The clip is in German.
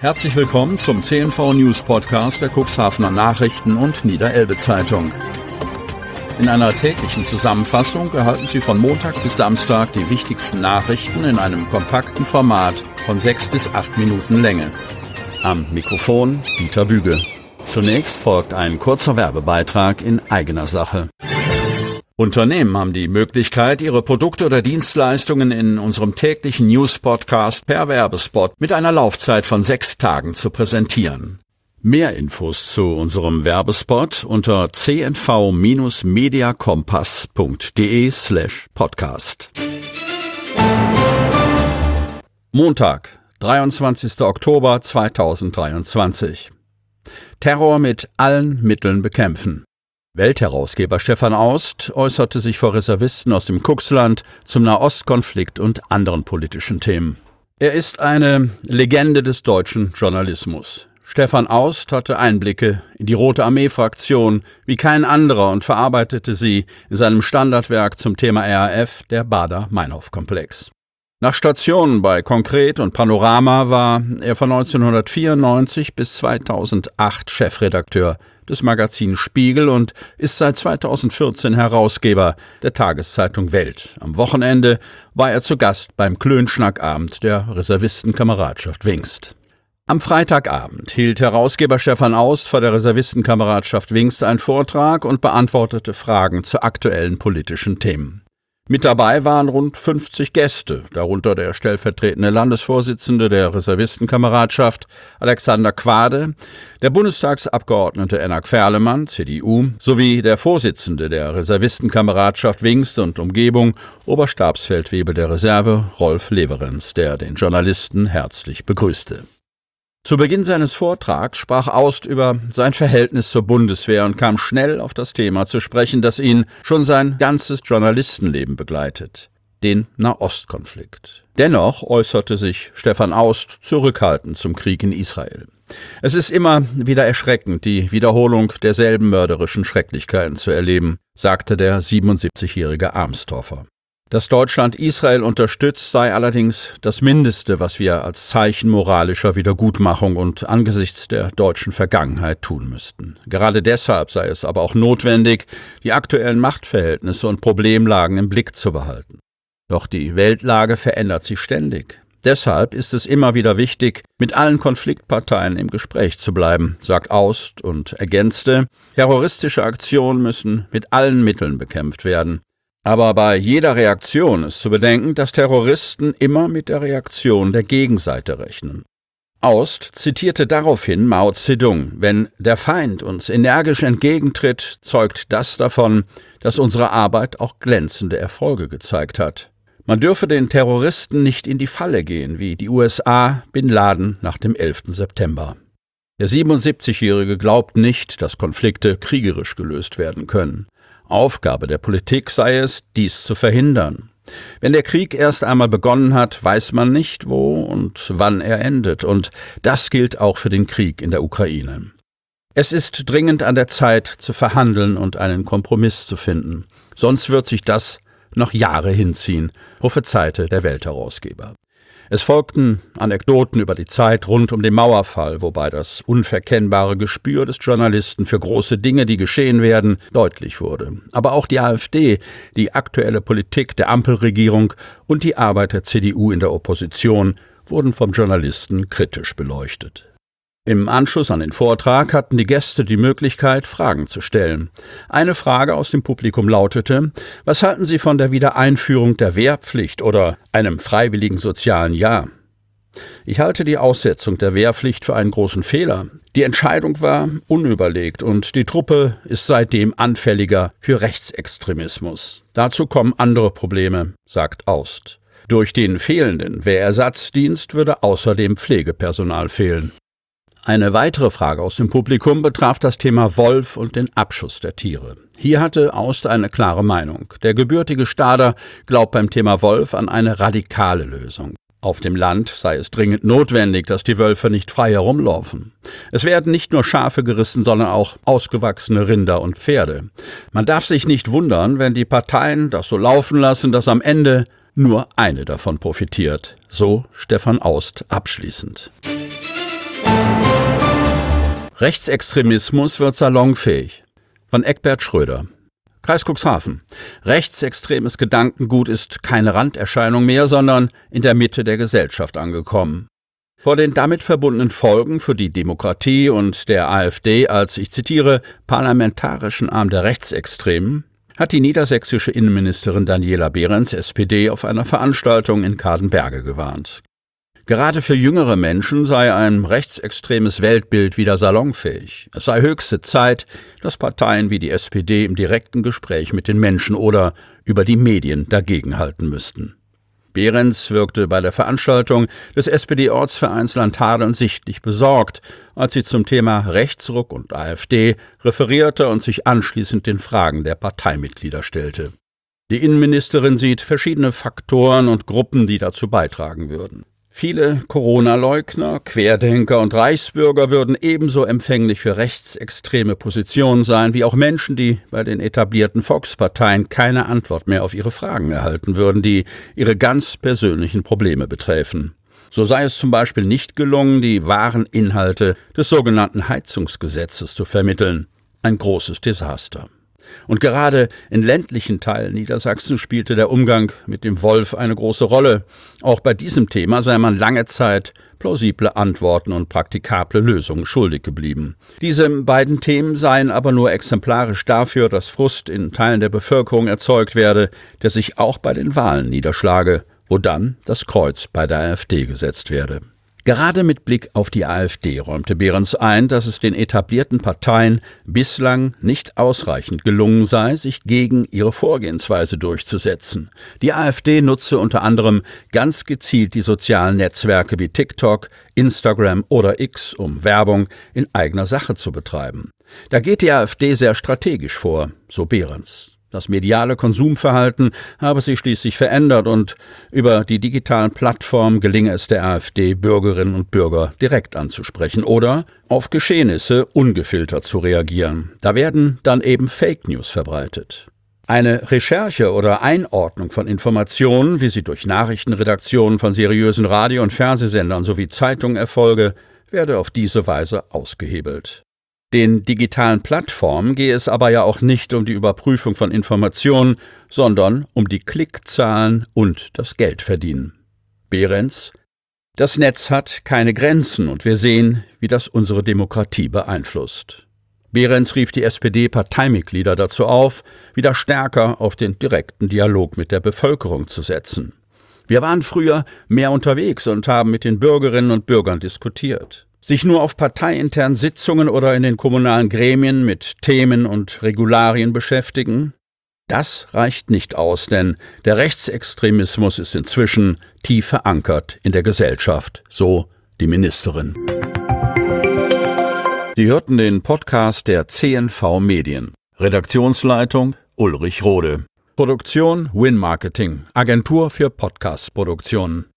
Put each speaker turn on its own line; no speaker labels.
Herzlich willkommen zum CNV News Podcast der Cuxhavener Nachrichten und Niederelbe Zeitung. In einer täglichen Zusammenfassung erhalten Sie von Montag bis Samstag die wichtigsten Nachrichten in einem kompakten Format von 6 bis 8 Minuten Länge. Am Mikrofon Dieter Büge. Zunächst folgt ein kurzer Werbebeitrag in eigener Sache. Unternehmen haben die Möglichkeit, ihre Produkte oder Dienstleistungen in unserem täglichen News-Podcast per Werbespot mit einer Laufzeit von 6 Tagen zu präsentieren. Mehr Infos zu unserem Werbespot unter cnv-mediakompass.de/podcast. Montag, 23. Oktober 2023. Terror mit allen Mitteln bekämpfen. Weltherausgeber Stefan Aust äußerte sich vor Reservisten aus dem Cuxland zum Nahostkonflikt und anderen politischen Themen. Er ist eine Legende des deutschen Journalismus. Stefan Aust hatte Einblicke in die Rote Armee-Fraktion wie kein anderer und verarbeitete sie in seinem Standardwerk zum Thema RAF, der Baader-Meinhof-Komplex. Nach Stationen bei Konkret und Panorama war er von 1994 bis 2008 Chefredakteur des Magazins Spiegel und ist seit 2014 Herausgeber der Tageszeitung Welt. Am Wochenende war er zu Gast beim Klönschnackabend der Reservistenkameradschaft Wingst. Am Freitagabend hielt Herausgeber Stefan Aust vor der Reservistenkameradschaft Wingst einen Vortrag und beantwortete Fragen zu aktuellen politischen Themen. Mit dabei waren rund 50 Gäste, darunter der stellvertretende Landesvorsitzende der Reservistenkameradschaft Alexander Quade, der Bundestagsabgeordnete Enak Ferlemann, CDU, sowie der Vorsitzende der Reservistenkameradschaft Wingst und Umgebung, Oberstabsfeldwebel der Reserve Rolf Leverenz, der den Journalisten herzlich begrüßte. Zu Beginn seines Vortrags sprach Aust über sein Verhältnis zur Bundeswehr und kam schnell auf das Thema zu sprechen, das ihn schon sein ganzes Journalistenleben begleitet: den Nahostkonflikt. Dennoch äußerte sich Stefan Aust zurückhaltend zum Krieg in Israel. Es ist immer wieder erschreckend, die Wiederholung derselben mörderischen Schrecklichkeiten zu erleben, sagte der 77-jährige Amstorfer. Dass Deutschland Israel unterstützt, sei allerdings das Mindeste, was wir als Zeichen moralischer Wiedergutmachung und angesichts der deutschen Vergangenheit tun müssten. Gerade deshalb sei es aber auch notwendig, die aktuellen Machtverhältnisse und Problemlagen im Blick zu behalten. Doch die Weltlage verändert sich ständig. Deshalb ist es immer wieder wichtig, mit allen Konfliktparteien im Gespräch zu bleiben, sagt Aust und ergänzte: Terroristische Aktionen müssen mit allen Mitteln bekämpft werden. Aber bei jeder Reaktion ist zu bedenken, dass Terroristen immer mit der Reaktion der Gegenseite rechnen. Aust zitierte daraufhin Mao Zedong: Wenn der Feind uns energisch entgegentritt, zeugt das davon, dass unsere Arbeit auch glänzende Erfolge gezeigt hat. Man dürfe den Terroristen nicht in die Falle gehen, wie die USA Bin Laden nach dem 11. September. Der 77-Jährige glaubt nicht, dass Konflikte kriegerisch gelöst werden können. Aufgabe der Politik sei es, dies zu verhindern. Wenn der Krieg erst einmal begonnen hat, weiß man nicht, wo und wann er endet. Und das gilt auch für den Krieg in der Ukraine. Es ist dringend an der Zeit, zu verhandeln und einen Kompromiss zu finden. Sonst wird sich das noch Jahre hinziehen, prophezeite der Weltherausgeber. Es folgten Anekdoten über die Zeit rund um den Mauerfall, wobei das unverkennbare Gespür des Journalisten für große Dinge, die geschehen werden, deutlich wurde. Aber auch die AfD, die aktuelle Politik der Ampelregierung und die Arbeit der CDU in der Opposition wurden vom Journalisten kritisch beleuchtet. Im Anschluss an den Vortrag hatten die Gäste die Möglichkeit, Fragen zu stellen. Eine Frage aus dem Publikum lautete: Was halten Sie von der Wiedereinführung der Wehrpflicht oder einem freiwilligen sozialen Jahr? Ich halte die Aussetzung der Wehrpflicht für einen großen Fehler. Die Entscheidung war unüberlegt und die Truppe ist seitdem anfälliger für Rechtsextremismus. Dazu kommen andere Probleme, sagt Aust. Durch den fehlenden Wehrersatzdienst würde außerdem Pflegepersonal fehlen. Eine weitere Frage aus dem Publikum betraf das Thema Wolf und den Abschuss der Tiere. Hier hatte Aust eine klare Meinung. Der gebürtige Stader glaubt beim Thema Wolf an eine radikale Lösung. Auf dem Land sei es dringend notwendig, dass die Wölfe nicht frei herumlaufen. Es werden nicht nur Schafe gerissen, sondern auch ausgewachsene Rinder und Pferde. Man darf sich nicht wundern, wenn die Parteien das so laufen lassen, dass am Ende nur eine davon profitiert. So Stefan Aust abschließend. Rechtsextremismus wird salonfähig. Von Eckbert Schröder. Kreis Cuxhaven. Rechtsextremes Gedankengut ist keine Randerscheinung mehr, sondern in der Mitte der Gesellschaft angekommen. Vor den damit verbundenen Folgen für die Demokratie und der AfD als, ich zitiere, parlamentarischen Arm der Rechtsextremen hat die niedersächsische Innenministerin Daniela Behrens, SPD, auf einer Veranstaltung in Kadenberge gewarnt. Gerade für jüngere Menschen sei ein rechtsextremes Weltbild wieder salonfähig. Es sei höchste Zeit, dass Parteien wie die SPD im direkten Gespräch mit den Menschen oder über die Medien dagegenhalten müssten. Behrens wirkte bei der Veranstaltung des SPD-Ortsvereins Landhadeln sichtlich besorgt, als sie zum Thema Rechtsruck und AfD referierte und sich anschließend den Fragen der Parteimitglieder stellte. Die Innenministerin sieht verschiedene Faktoren und Gruppen, die dazu beitragen würden. Viele Corona-Leugner, Querdenker und Reichsbürger würden ebenso empfänglich für rechtsextreme Positionen sein, wie auch Menschen, die bei den etablierten Volksparteien keine Antwort mehr auf ihre Fragen erhalten würden, die ihre ganz persönlichen Probleme betreffen. So sei es zum Beispiel nicht gelungen, die wahren Inhalte des sogenannten Heizungsgesetzes zu vermitteln. Ein großes Desaster. Und gerade in ländlichen Teilen Niedersachsen spielte der Umgang mit dem Wolf eine große Rolle. Auch bei diesem Thema sei man lange Zeit plausible Antworten und praktikable Lösungen schuldig geblieben. Diese beiden Themen seien aber nur exemplarisch dafür, dass Frust in Teilen der Bevölkerung erzeugt werde, der sich auch bei den Wahlen niederschlage, wo dann das Kreuz bei der AfD gesetzt werde. Gerade mit Blick auf die AfD räumte Behrens ein, dass es den etablierten Parteien bislang nicht ausreichend gelungen sei, sich gegen ihre Vorgehensweise durchzusetzen. Die AfD nutze unter anderem ganz gezielt die sozialen Netzwerke wie TikTok, Instagram oder X, um Werbung in eigener Sache zu betreiben. Da geht die AfD sehr strategisch vor, so Behrens. Das mediale Konsumverhalten habe sich schließlich verändert und über die digitalen Plattformen gelinge es der AfD, Bürgerinnen und Bürger direkt anzusprechen oder auf Geschehnisse ungefiltert zu reagieren. Da werden dann eben Fake News verbreitet. Eine Recherche oder Einordnung von Informationen, wie sie durch Nachrichtenredaktionen von seriösen Radio- und Fernsehsendern sowie Zeitungen erfolge, werde auf diese Weise ausgehebelt. Den digitalen Plattformen gehe es aber ja auch nicht um die Überprüfung von Informationen, sondern um die Klickzahlen und das Geldverdienen. Behrens: Das Netz hat keine Grenzen und wir sehen, wie das unsere Demokratie beeinflusst. Behrens rief die SPD-Parteimitglieder dazu auf, wieder stärker auf den direkten Dialog mit der Bevölkerung zu setzen. Wir waren früher mehr unterwegs und haben mit den Bürgerinnen und Bürgern diskutiert. Sich nur auf parteiinternen Sitzungen oder in den kommunalen Gremien mit Themen und Regularien beschäftigen? Das reicht nicht aus, denn der Rechtsextremismus ist inzwischen tief verankert in der Gesellschaft, so die Ministerin. Sie hörten den Podcast der CNV Medien. Redaktionsleitung Ulrich Rode. Produktion Win Marketing, Agentur für Podcast-Produktionen.